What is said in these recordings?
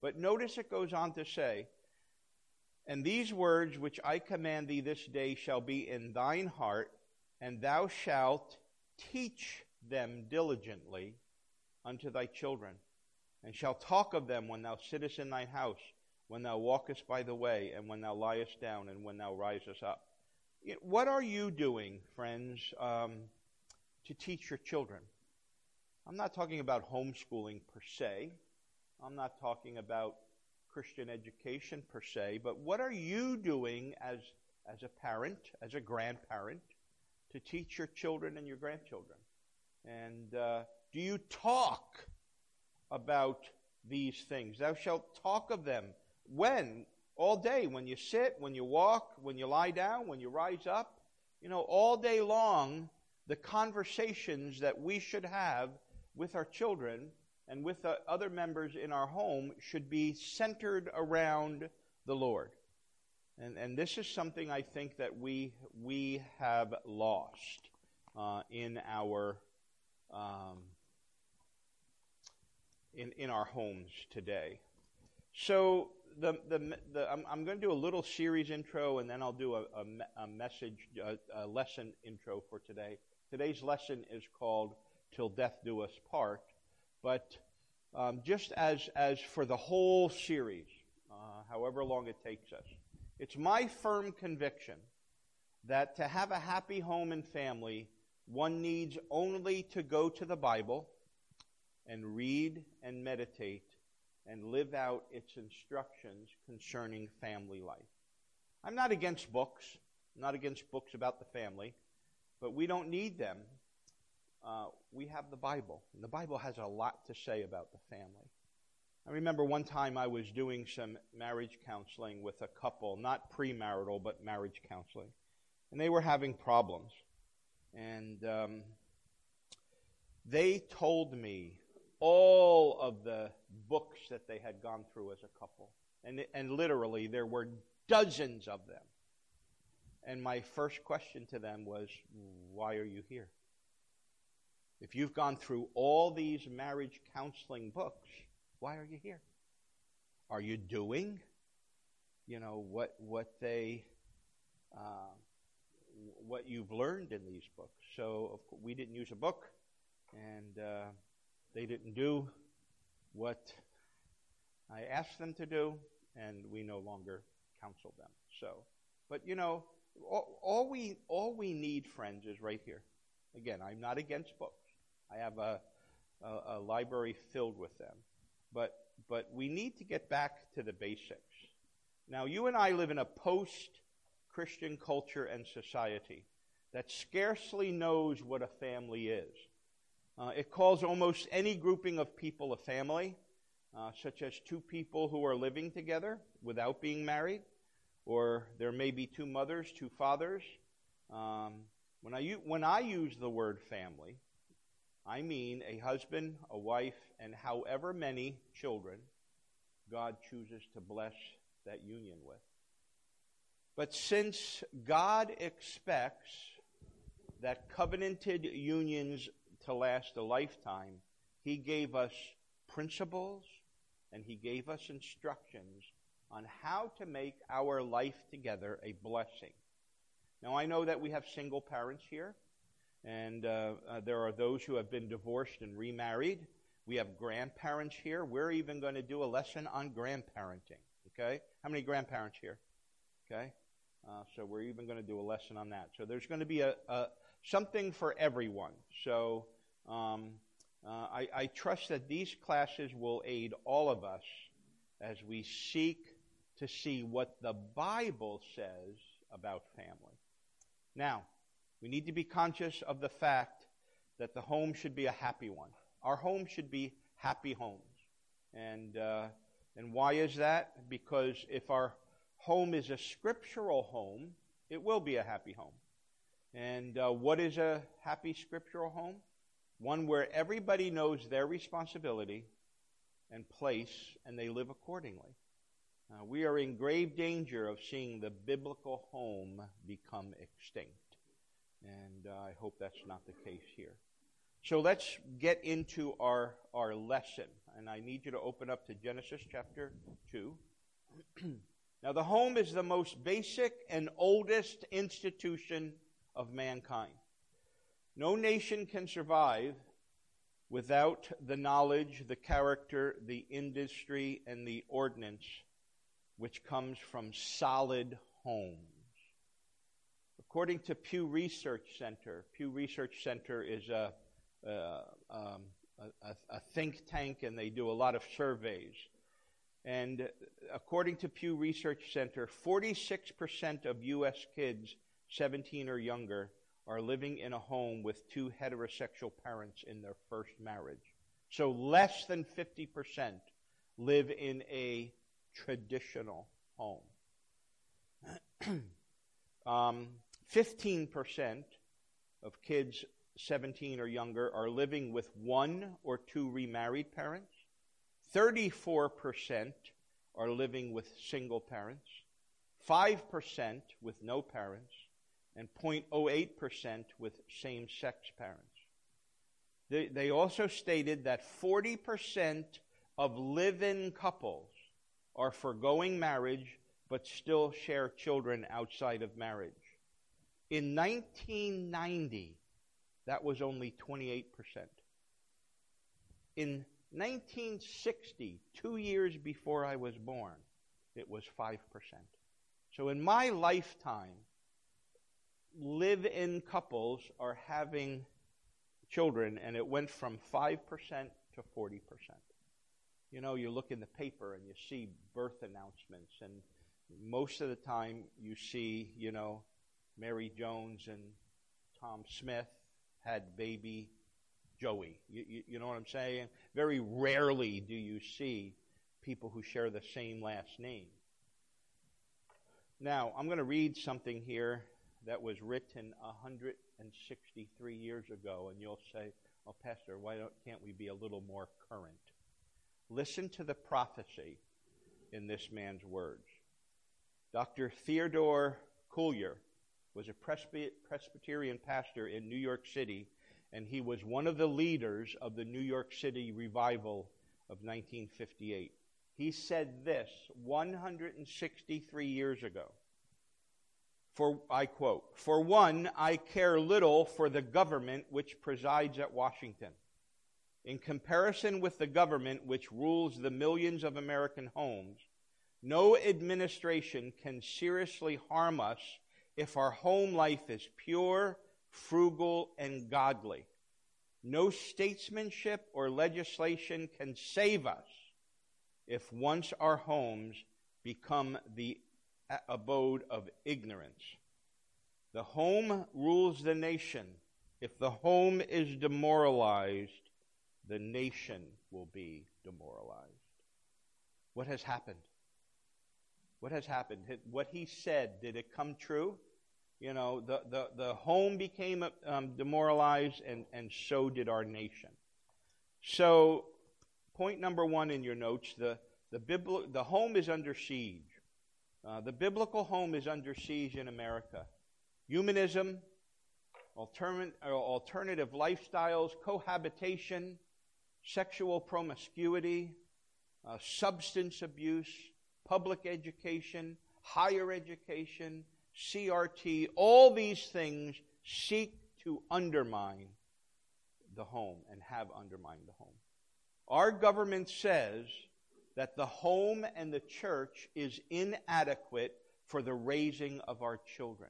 But notice it goes on to say, "And these words which I command thee this day shall be in thine heart, and thou shalt teach them diligently unto thy children, and shalt talk of them when thou sittest in thine house, when thou walkest by the way, and when thou liest down, and when thou risest up." What are you doing, friends, to teach your children? I'm not talking about homeschooling per se. I'm not talking about Christian education per se, but what are you doing as a parent, as a grandparent, to teach your children and your grandchildren? And do you talk about these things? Thou shalt talk of them. When? All day. When you sit, when you walk, when you lie down, when you rise up. All day long, the conversations that we should have with our children and with the other members in our home should be centered around the Lord. And this is something I think that we have lost in our in our homes today. So I'm going to do a little series intro, and then I'll do a message, a lesson intro for today. Today's lesson is called "Till Death Do Us Part," but just as for the whole series, however long it takes us, it's my firm conviction that to have a happy home and family, one needs only to go to the Bible and read and meditate and live out its instructions concerning family life. I'm not against books. I'm not against books about the family, but we don't need them. We have the Bible, and the Bible has a lot to say about the family. I remember one time I was doing some marriage counseling with a couple, not premarital, but marriage counseling, and they were having problems. And they told me all of the books that they had gone through as a couple. And literally, there were dozens of them. And my first question to them was, why are you here? If you've gone through all these marriage counseling books, why are you here? Are you doing, what you've learned in these books? So we didn't use a book, and they didn't do what I asked them to do, and we no longer counsel them. So, but all we need, friends, is right here. Again, I'm not against books. I have a library filled with them, but we need to get back to the basics. Now, you and I live in a post-Christian culture and society that scarcely knows what a family is. It calls almost any grouping of people a family, such as two people who are living together without being married, or there may be two mothers, two fathers. When I use the word family, I mean a husband, a wife, and however many children God chooses to bless that union with. But since God expects that covenanted unions to last a lifetime, He gave us principles and He gave us instructions on how to make our life together a blessing. Now, I know that we have single parents here, and there are those who have been divorced and remarried. We have grandparents here. We're even going to do a lesson on grandparenting, okay? How many grandparents here? Okay? So we're even going to do a lesson on that. So there's going to be something for everyone. So I trust that these classes will aid all of us as we seek to see what the Bible says about family. Now, we need to be conscious of the fact that the home should be a happy one. Our home should be happy homes. And why is that? Because if our home is a scriptural home, it will be a happy home. And what is a happy scriptural home? One where everybody knows their responsibility and place, and they live accordingly. We are in grave danger of seeing the biblical home become extinct. And I hope that's not the case here. So let's get into our lesson. And I need you to open up to Genesis chapter 2. Now, the home is the most basic and oldest institution of mankind. No nation can survive without the knowledge, the character, the industry, and the ordinance which comes from solid homes. According to Pew Research Center is a think tank, and they do a lot of surveys. And according to Pew Research Center, 46% of U.S. kids 17 or younger are living in a home with two heterosexual parents in their first marriage. So less than 50% live in a traditional home. 15% of kids 17 or younger are living with one or two remarried parents. 34% are living with single parents. 5% with no parents. And 0.08% with same-sex parents. They also stated that 40% of live-in couples are forgoing marriage but still share children outside of marriage. In 1990, that was only 28%. In 1960, 2 years before I was born, it was 5%. So in my lifetime, live-in couples are having children, and it went from 5% to 40%. You know, you look in the paper and you see birth announcements, and most of the time you see, you know, Mary Jones and Tom Smith had baby Joey. You know what I'm saying? Very rarely do you see people who share the same last name. Now, I'm going to read something here that was written 163 years ago, and you'll say, "Oh, Pastor, can't we be a little more current?" Listen to the prophecy in this man's words. Dr. Theodore Cuellar was a Presbyterian pastor in New York City, and he was one of the leaders of the New York City revival of 1958. He said this 163 years ago. I quote, "For one, I care little for the government which presides at Washington. In comparison with the government which rules the millions of American homes, no administration can seriously harm us if our home life is pure, frugal, and godly. No statesmanship or legislation can save us if once our homes become the abode of ignorance. The home rules the nation. If the home is demoralized, the nation will be demoralized." What has happened? What has happened? What he said, did it come true? You know, the home became demoralized, and so did our nation. So, point number one in your notes, the home is under siege. The biblical home is under siege in America. Humanism, alternative lifestyles, cohabitation, sexual promiscuity, substance abuse, public education, higher education, CRT, all these things seek to undermine the home and have undermined the home. Our government says that the home and the church is inadequate for the raising of our children.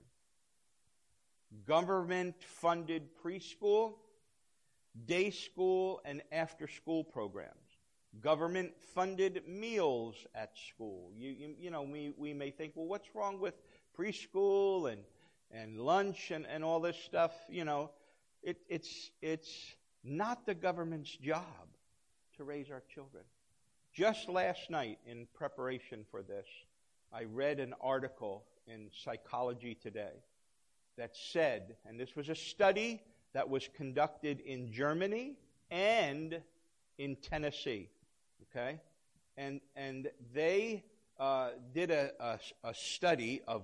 Government-funded preschool, day school, and after-school programs. Government-funded meals at school. You know, we may think, well, what's wrong with preschool and lunch and all this stuff? You know, it's not the government's job to raise our children. Just last night, in preparation for this, I read an article in Psychology Today that said, and this was a study that was conducted in Germany and in Tennessee, okay? And they did a study of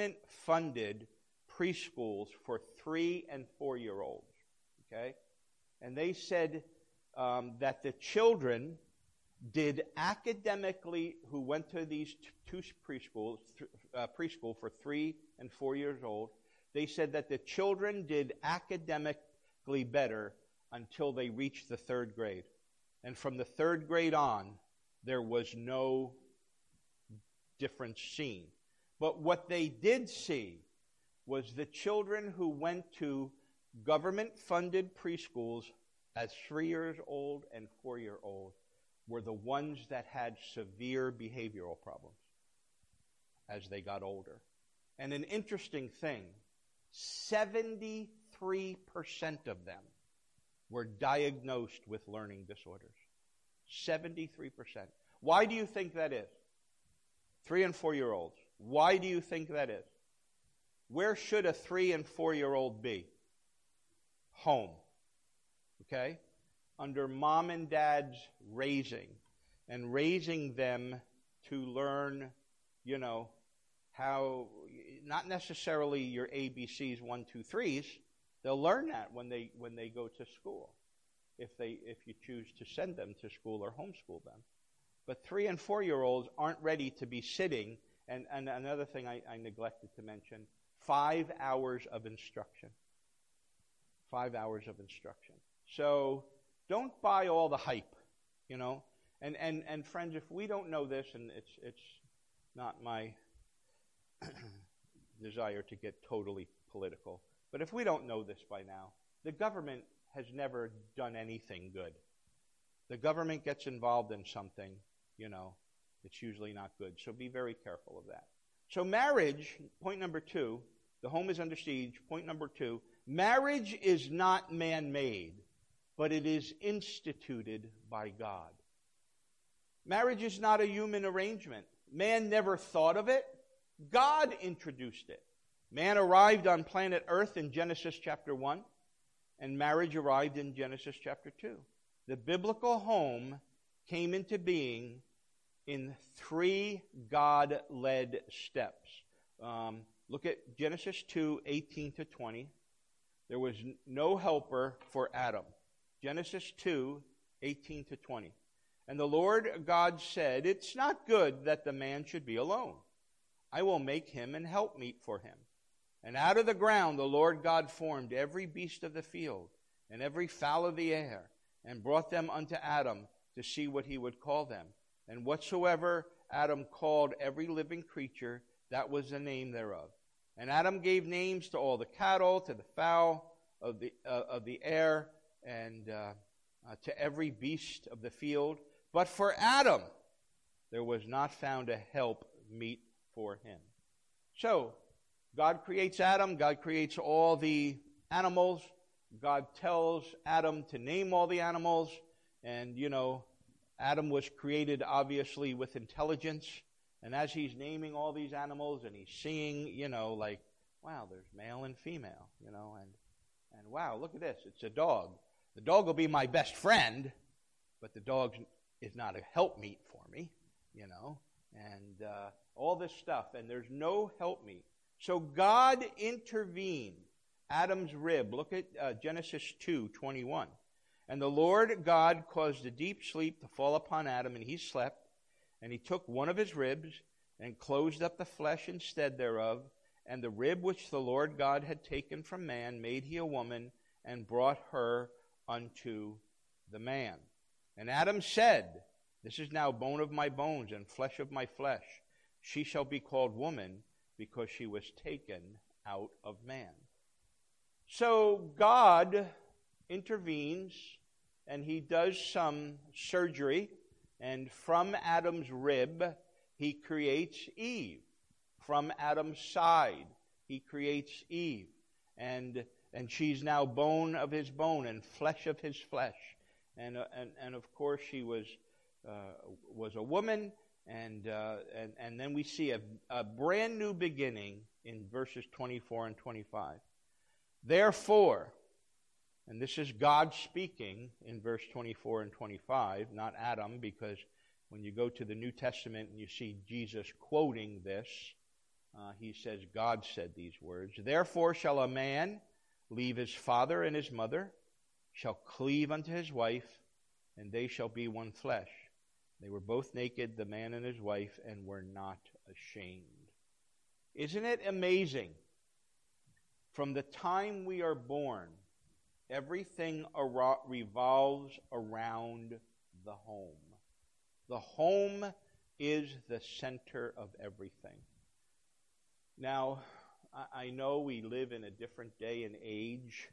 government-funded preschools for 3- and 4-year-olds, okay? and they said that the children did academically, who went to these two preschool for 3 and 4 years old, they said that the children did academically better until they reached the 3rd grade. And from the 3rd grade on, there was no difference seen. But what they did see was the children who went to government-funded preschools as 3 years old and 4-year-old were the ones that had severe behavioral problems as they got older. And an interesting thing, 73% of them were diagnosed with learning disorders. 73%. Why do you think that is? 3 and 4-year-olds. Why do you think that is? Where should a 3 and 4-year-old be? Home. Okay? Under mom and dad's raising, and raising them to learn, how, not necessarily your ABCs, 1, 2, 3s. They'll learn that when they go to school, if you choose to send them to school or homeschool them. But 3 and 4-year-olds aren't ready to be sitting. And another thing I neglected to mention, 5 hours of instruction. 5 hours of instruction. So don't buy all the hype, And friends, if we don't know this, and it's not my desire to get totally political, but if we don't know this by now, the government has never done anything good. The government gets involved in something, it's usually not good. So be very careful of that. So marriage, point number 2, the home is under siege. Point number 2, marriage is not man-made, but it is instituted by God. Marriage is not a human arrangement. Man never thought of it. God introduced it. Man arrived on planet Earth in Genesis chapter 1, and marriage arrived in Genesis chapter 2. The biblical home came into being in 3 God-led steps. Look at Genesis 2, 18 to 20. There was no helper for Adam. Genesis 2, 18 to 20. And the Lord God said, "It's not good that the man should be alone. I will make him an helpmeet for him." And out of the ground the Lord God formed every beast of the field and every fowl of the air, and brought them unto Adam to see what he would call them. And whatsoever Adam called every living creature, that was the name thereof. And Adam gave names to all the cattle, to the fowl of the air, and to every beast of the field. But for Adam there was not found a help meet for him. So, God creates Adam. God creates all the animals. God tells Adam to name all the animals. And, Adam was created obviously with intelligence. And as he's naming all these animals and he's seeing, wow, there's male and female, and wow, look at this, it's a dog. The dog will be my best friend, but the dog is not a helpmeet for me, and all this stuff. And there's no helpmeet. So God intervened. Adam's rib. Look at Genesis 2:21. And the Lord God caused a deep sleep to fall upon Adam, and he slept. And he took one of his ribs and closed up the flesh instead thereof. And the rib which the Lord God had taken from man made he a woman, and brought her unto the man. And Adam said, "This is now bone of my bones and flesh of my flesh. She shall be called woman, because she was taken out of man." So God intervenes, and he does some surgery, and from Adam's rib he creates Eve. From Adam's side he creates Eve, and she's now bone of his bone and flesh of his flesh. And of course she was a woman. And then we see a brand new beginning in verses 24 and 25. Therefore, and this is God speaking in verse 24 and 25, not Adam, because when you go to the New Testament and you see Jesus quoting this, he says God said these words. "Therefore shall a man leave his father and his mother, shall cleave unto his wife, and they shall be one flesh. They were both naked, the man and his wife, and were not ashamed. Isn't it amazing? From the time we are born, everything revolves around the home. The home is the center of everything. Now, I know we live in a different day and age,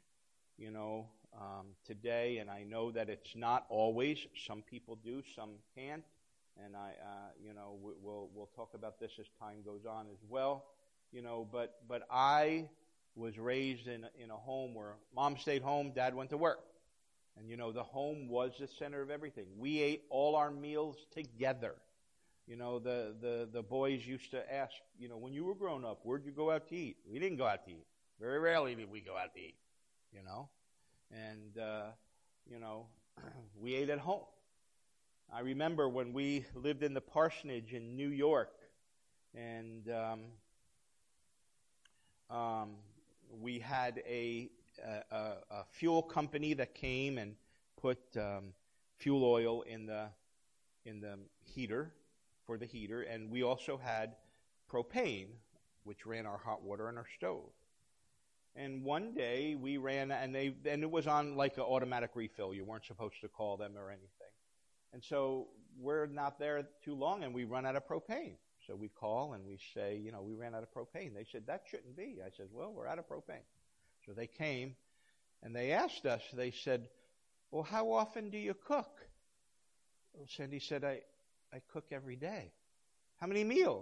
today, and I know that it's not always. Some people do, some can't, and we'll talk about this as time goes on as well. But I was raised in a home where mom stayed home, dad went to work. And, the home was the center of everything. We ate all our meals together. The boys used to ask, when you were growing up, where'd you go out to eat? We didn't go out to eat. Very rarely did we go out to eat, And, we ate at home. I remember when we lived in the parsonage in New York, and we had a fuel company that came and put fuel oil in the heater for the heater, and we also had propane, which ran our hot water and our stove. And one day we ran, and it was on like an automatic refill. You weren't supposed to call them or anything. And so we're not there too long, and we run out of propane. So we call and we say, we ran out of propane. They said, that shouldn't be. I said, well, we're out of propane. So they came, and they asked us, they said, well, how often do you cook? Well, Cindy said, I cook every day. How many meals?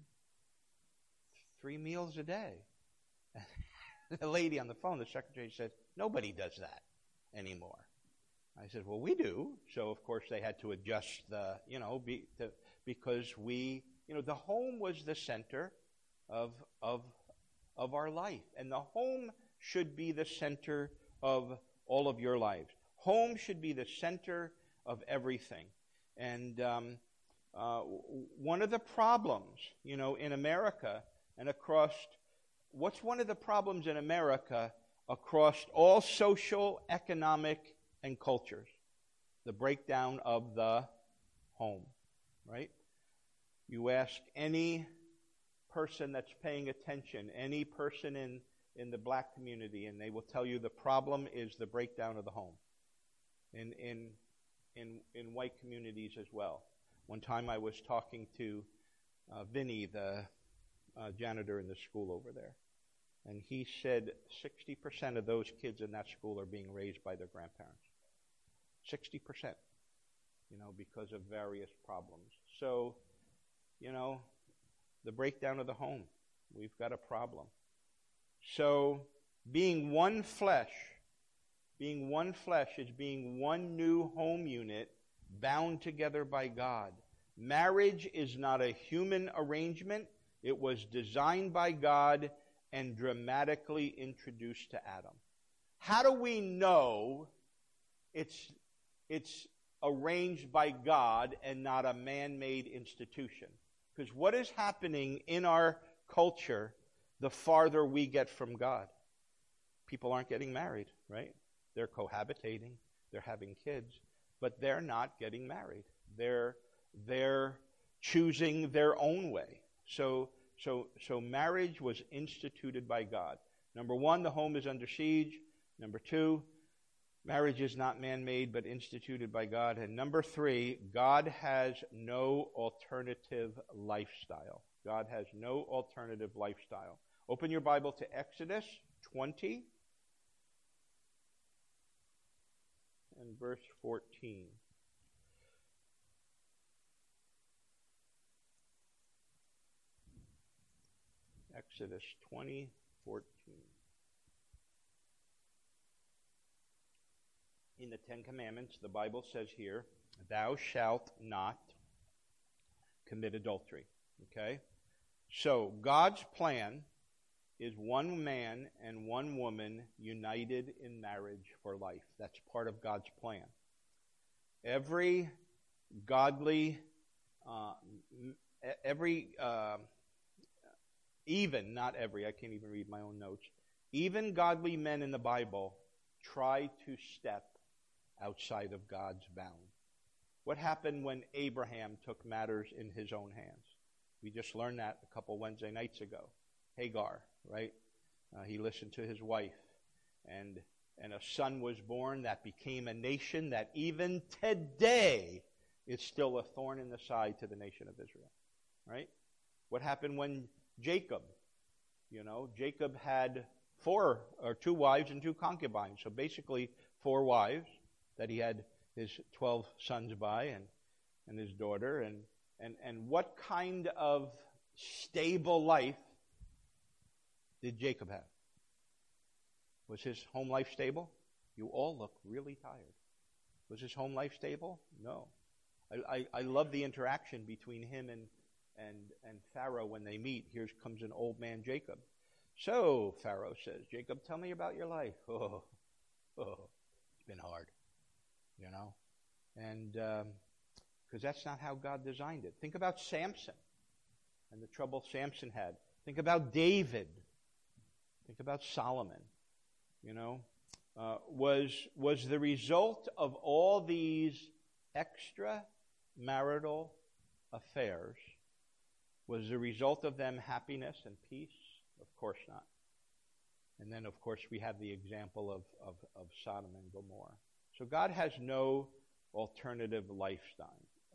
3 meals a day. The lady on the phone, the secretary, said, nobody does that anymore. I said, well, we do. So, of course, they had to adjust because the home was the center of our life. And the home should be the center of all of your lives. Home should be the center of everything. And one of the problems, in America and across, what's one of the problems in America across all social, economic, and cultures? The breakdown of the home, right? You ask any person that's paying attention, any person in the black community, and they will tell you the problem is the breakdown of the home. In white communities as well. One time I was talking to Vinny, the janitor in the school over there, and he said 60% of those kids in that school are being raised by their grandparents. 60%, because of various problems. So, the breakdown of the home, we've got a problem. So, being one flesh is being one new home unit bound together by God. Marriage is not a human arrangement. It was designed by God and dramatically introduced to Adam. How do we know it's arranged by God and not a man-made institution? Because what is happening in our culture the farther we get from God? People aren't getting married, right? They're cohabitating, they're having kids, but they're not getting married. They're choosing their own way. So marriage was instituted by God. Number one, the home is under siege. Number two, marriage is not man-made but instituted by God. And number three, God has no alternative lifestyle. God has no alternative lifestyle. Open your Bible to Exodus 20 and verse 14. Exodus 20:14. In the Ten Commandments, the Bible says here, thou shalt not commit adultery. Okay? So, God's plan is one man and one woman united in marriage for life. That's part of God's plan. Every godly, not every, I can't even read my own notes, even godly men in the Bible try to step outside of God's bound. What happened when Abraham took matters in his own hands? We just learned that a couple Wednesday nights ago. Hagar, right? He listened to his wife, and a son was born that became a nation that even today is still a thorn in the side to the nation of Israel, right? What happened when Jacob, Jacob had 2 wives and 2 concubines, so basically 4 wives that he had his 12 sons by, and his daughter, and what kind of stable life did Jacob have? Was his home life stable? You all look really tired. Was his home life stable? No. I love the interaction between him and Pharaoh when they meet. Here comes an old man, Jacob. So, Pharaoh says, Jacob, tell me about your life. Oh, it's been hard, And because that's not how God designed it. Think about Samson and the trouble Samson had. Think about David. Think about Solomon. Was the result of all these extramarital affairs, was the result of them happiness and peace? Of course not. And then, of course, we have the example of Sodom and Gomorrah. So God has no alternative lifestyles.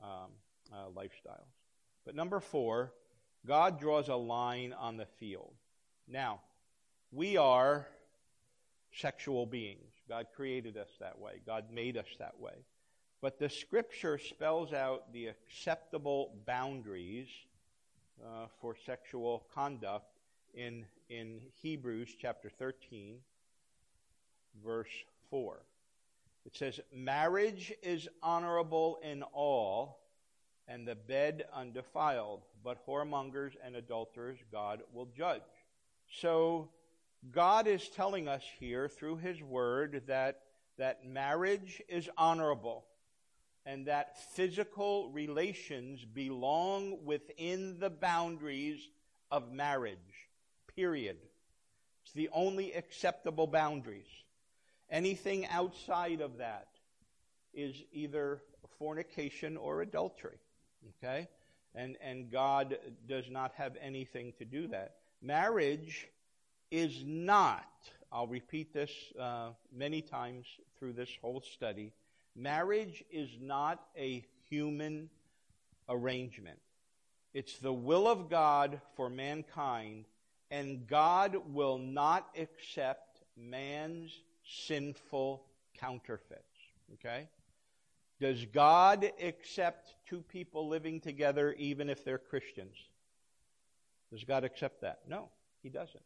But number 4, God draws a line on the field. Now, we are sexual beings. God created us that way. God made us that way. But the Scripture spells out the acceptable boundaries for sexual conduct in Hebrews chapter 13, verse 4. It says, marriage is honorable in all, and the bed undefiled, but whoremongers and adulterers God will judge. So God is telling us here through his word that marriage is honorable and that physical relations belong within the boundaries of marriage, period. It's the only acceptable boundaries. Anything outside of that is either fornication or adultery, okay? And God does not have anything to do that. Marriage is not, I'll repeat this many times through this whole study, marriage is not a human arrangement. It's the will of God for mankind, and God will not accept man's sinful counterfeits, okay? Does God accept 2 people living together even if they're Christians? Does God accept that? No, he doesn't.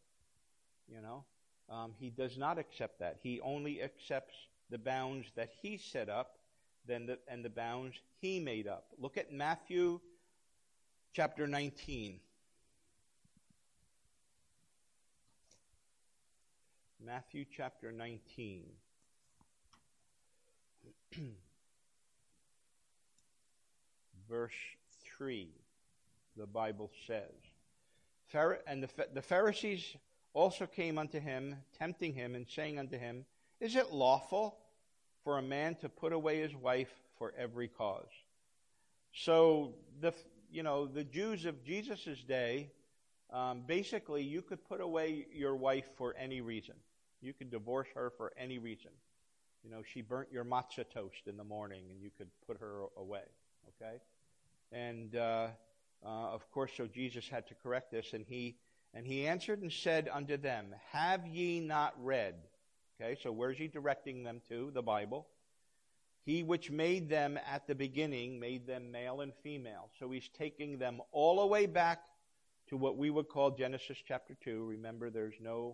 He does not accept that. He only accepts the bounds that he set up and the bounds he made up. Look at Matthew chapter 19. Matthew chapter 19. Verse 3, the Bible says. And the Pharisees also came unto him, tempting him, and saying unto him, is it lawful for a man to put away his wife for every cause? So the Jews of Jesus' day, basically you could put away your wife for any reason. You could divorce her for any reason. She burnt your matzah toast in the morning, and you could put her away, okay? And of course, so Jesus had to correct this, and he answered and said unto them, have ye not read? Okay, so where's he directing them to? The Bible. He which made them at the beginning made them male and female. So he's taking them all the way back to what we would call Genesis chapter 2. Remember, there's no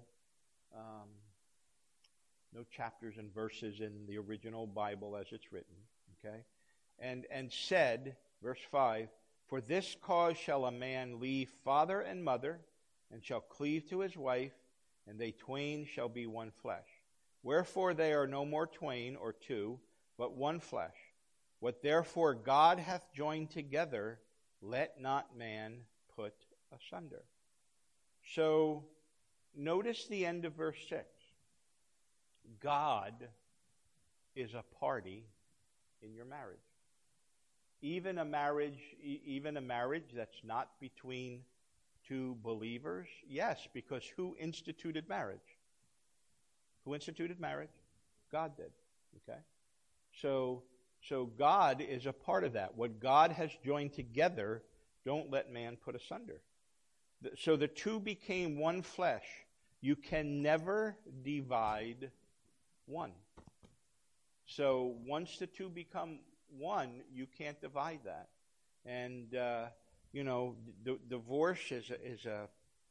chapters and verses in the original Bible as it's written. Okay, and said, verse 5, for this cause shall a man leave father and mother, and shall cleave to his wife, and they twain shall be one flesh. Wherefore they are no more twain or 2, but one flesh. What therefore God hath joined together, let not man put asunder. So notice the end of verse 6. God is a party in your marriage. Even a marriage that's not between two believers, yes, because who instituted marriage? Who instituted marriage? God did. Okay? So God is a part of that. What God has joined together, don't let man put asunder. So the two became one flesh. You can never divide one. So once the two become one, you can't divide that. And, divorce is a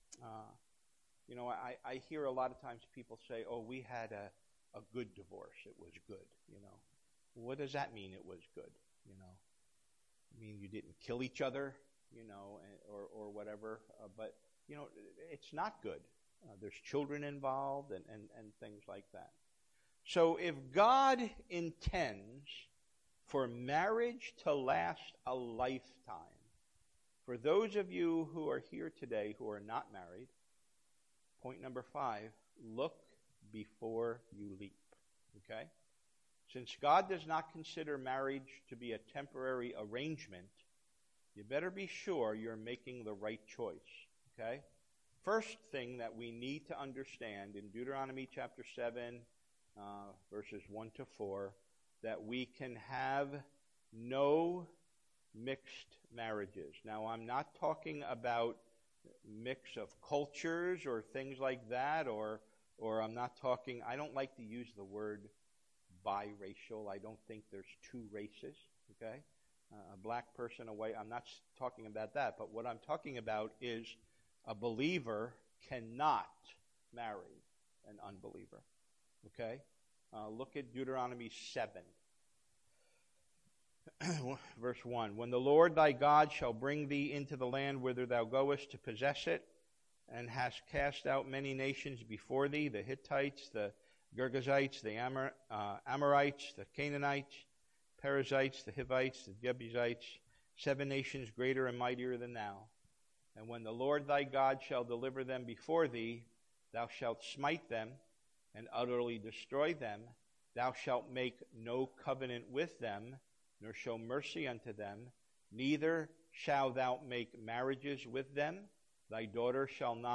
I hear a lot of times people say, oh, we had a good divorce. It was good, What does that mean, it was good, I mean, you didn't kill each other, or whatever. But, it's not good. There's children involved and things like that. So if God intends for marriage to last a lifetime, for those of you who are here today who are not married, point number 5, look before you leap. Okay? Since God does not consider marriage to be a temporary arrangement, you better be sure you're making the right choice. Okay? First thing that we need to understand in Deuteronomy chapter 7, verses 1 to 4, that we can have no mixed marriages. Now, I'm not talking about mix of cultures or things like that, or I'm not talking, I don't like to use the word biracial. I don't think there's two races, okay? A black person, a white, I'm not talking about that, but what I'm talking about is a believer cannot marry an unbeliever, okay? Look at Deuteronomy 7. Verse 1, when the Lord thy God shall bring thee into the land whither thou goest to possess it, and hast cast out many nations before thee, the Hittites, the Girgashites, the Amorites, the Canaanites, Perizzites, the Hivites, the Jebusites, 7 nations greater and mightier than thou. And when the Lord thy God shall deliver them before thee, thou shalt smite them and utterly destroy them. Thou shalt make no covenant with them, nor show mercy unto them, neither shalt thou make marriages with them. Thy daughter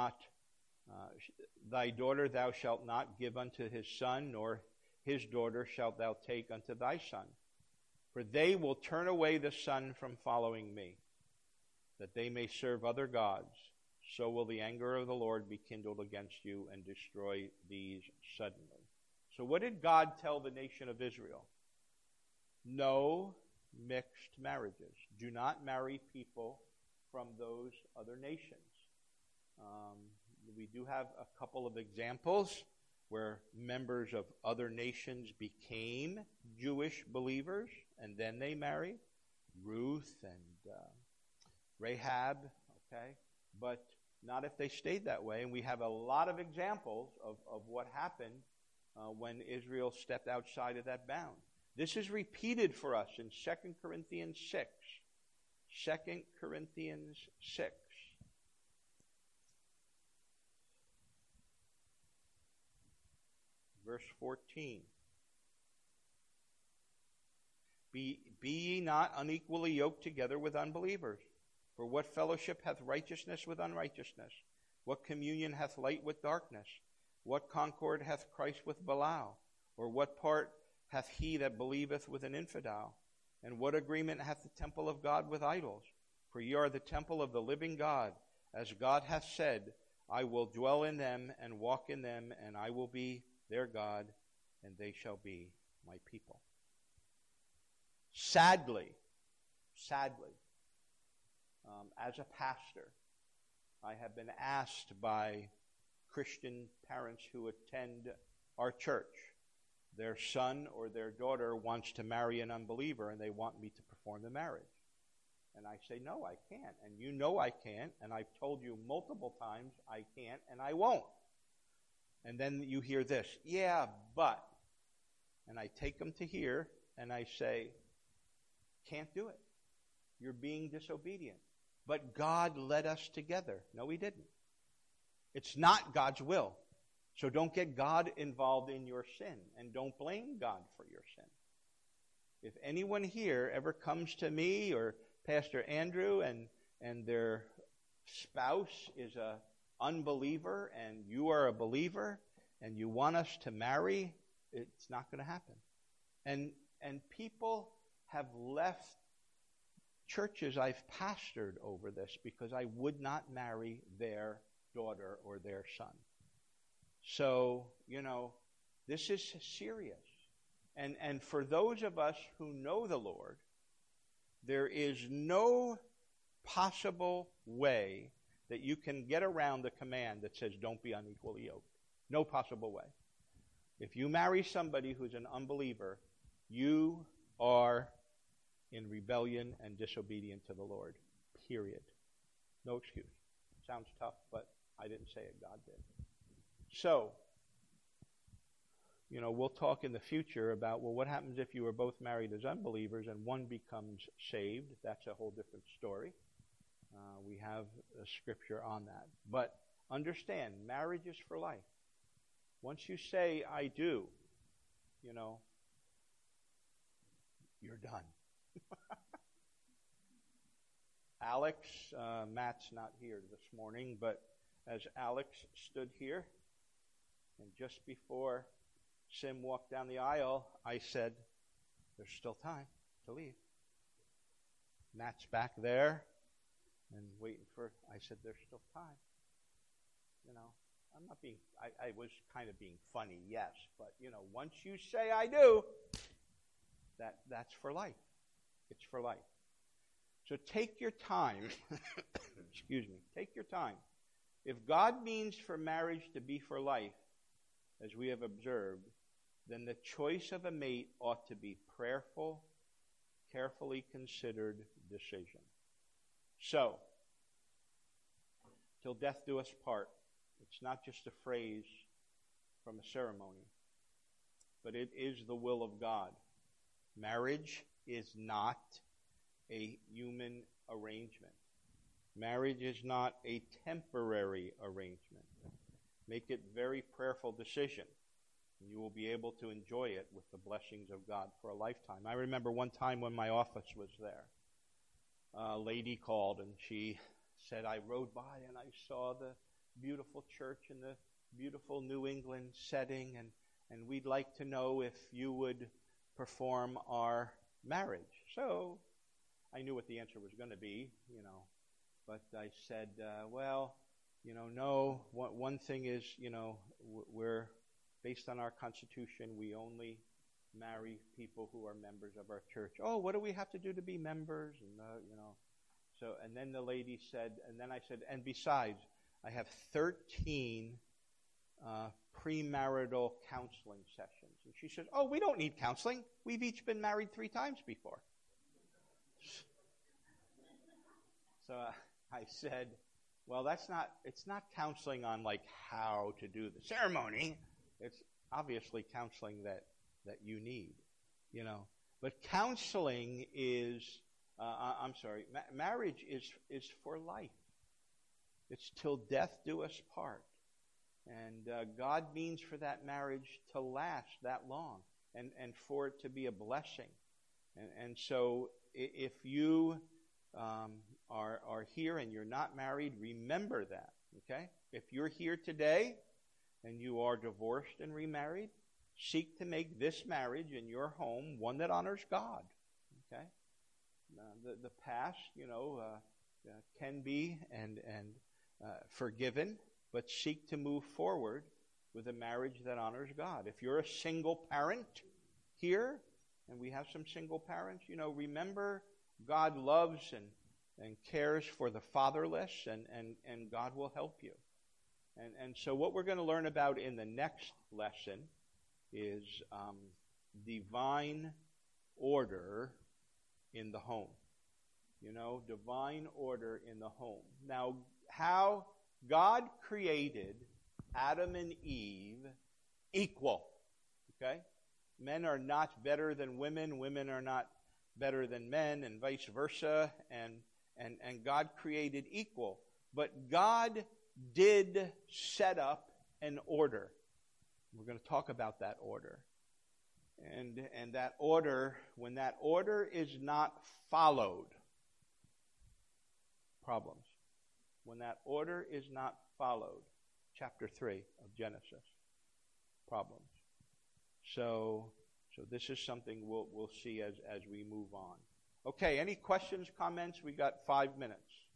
thou shalt not give unto his son, nor his daughter shalt thou take unto thy son. For they will turn away the son from following me, that they may serve other gods. So will the anger of the Lord be kindled against you and destroy these suddenly. So what did God tell the nation of Israel? No mixed marriages. Do not marry people from those other nations. We do have a couple of examples where members of other nations became Jewish believers and then they married. Ruth and Rahab, okay? But not if they stayed that way. And we have a lot of examples of what happened when Israel stepped outside of that bound. This is repeated for us in 2 Corinthians 6. 2 Corinthians 6. Verse 14. Be ye not unequally yoked together with unbelievers. For what fellowship hath righteousness with unrighteousness? What communion hath light with darkness? What concord hath Christ with Belial? Or what part hath he that believeth with an infidel? And what agreement hath the temple of God with idols? For ye are the temple of the living God. As God hath said, I will dwell in them and walk in them, and I will be their God, and they shall be my people. Sadly, as a pastor, I have been asked by Christian parents who attend our church. Their son or their daughter wants to marry an unbeliever, and they want me to perform the marriage. And I say, no, I can't. And you know I can't, and I've told you multiple times I can't, and I won't. And then you hear this, yeah, but. And I take them to here, and I say, can't do it. You're being disobedient. But God led us together. No, he didn't. It's not God's will. So don't get God involved in your sin, and don't blame God for your sin. If anyone here ever comes to me or Pastor Andrew and their spouse is an unbeliever and you are a believer and you want us to marry, it's not going to happen. And people have left churches I've pastored over this because I would not marry their daughter or their son. So, this is serious. And for those of us who know the Lord, there is no possible way that you can get around the command that says don't be unequally yoked. No possible way. If you marry somebody who's an unbeliever, you are in rebellion and disobedient to the Lord. Period. No excuse. Sounds tough, but I didn't say it. God did. So, we'll talk in the future about, what happens if you were both married as unbelievers and one becomes saved? That's a whole different story. We have a scripture on that. But understand, marriage is for life. Once you say, I do, you're done. Alex, Matt's not here this morning, but as Alex stood here, and just before Sim walked down the aisle, I said, there's still time to leave. Matt's back there and waiting I said, there's still time. I'm not being, I was kind of being funny, yes, but, once you say I do, that's for life. It's for life. So take your time. Excuse me. Take your time. If God means for marriage to be for life, as we have observed, then the choice of a mate ought to be prayerful, carefully considered decision. So, till death do us part. It's not just a phrase from a ceremony, but it is the will of God. Marriage is not a human arrangement. Marriage is not a temporary arrangement. Make it very prayerful decision, and you will be able to enjoy it with the blessings of God for a lifetime. I remember one time when my office was there, a lady called and she said, I rode by and I saw the beautiful church in the beautiful New England setting, and we'd like to know if you would perform our marriage. So I knew what the answer was going to be, but I said, no. One thing is, we're based on our Constitution, we only marry people who are members of our church. Oh, what do we have to do to be members? And So, and then the lady said, and then I said, and besides, I have 13 premarital counseling sessions. And she said, oh, we don't need counseling. We've each been married 3 times before. So I said, well, it's not counseling on like how to do the ceremony. It's obviously counseling that you need, But counseling is, marriage is for life. It's till death do us part. And God means for that marriage to last that long and for it to be a blessing. And so if you are here and you're not married, remember that, okay? If you're here today and you are divorced and remarried, seek to make this marriage in your home one that honors God, okay? The past, can be and forgiven, but seek to move forward with a marriage that honors God. If you're a single parent here, and we have some single parents, remember God loves and cares for the fatherless, and God will help you. And so what we're going to learn about in the next lesson is divine order in the home. Divine order in the home. Now, how God created Adam and Eve equal, okay? Men are not better than women. Women are not better than men, and vice versa. And God created equal. But God did set up an order. We're going to talk about that order. And that order, when that order is not followed, problems. When that order is not followed, chapter 3 of Genesis, problems. So this is something we'll see as we move on. Okay, any questions, comments? We got 5 minutes.